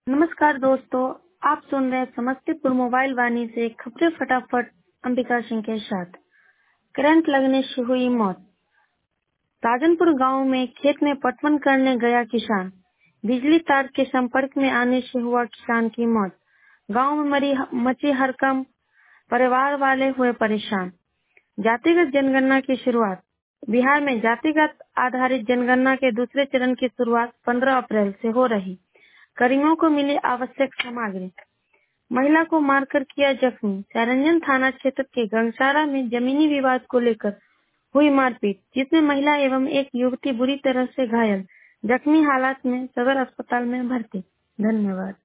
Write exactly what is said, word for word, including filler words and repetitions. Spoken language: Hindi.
नमस्कार दोस्तों, आप सुन रहे हैं समस्तीपुर मोबाइल वाणी से खबरें फटाफट अंबिका सिंह के साथ। करंट लगने से हुई मौत। राजनपुर गांव में खेत में पटवन करने गया किसान, बिजली तार के संपर्क में आने से हुआ किसान की मौत। गांव में मरी मची हड़कंप, परिवार वाले हुए परेशान। जातिगत जनगणना की शुरुआत। बिहार में जातिगत आधारित जनगणना के दूसरे चरण की शुरुआत पंद्रह अप्रैल से हो रही। कर्मियों को मिली आवश्यक सामग्री। महिला को मारकर किया जख्मी। सारंजन थाना क्षेत्र के गंगसारा में जमीनी विवाद को लेकर हुई मारपीट, जिसमें महिला एवं एक युवती बुरी तरह से घायल, जख्मी हालात में सदर अस्पताल में भर्ती। धन्यवाद।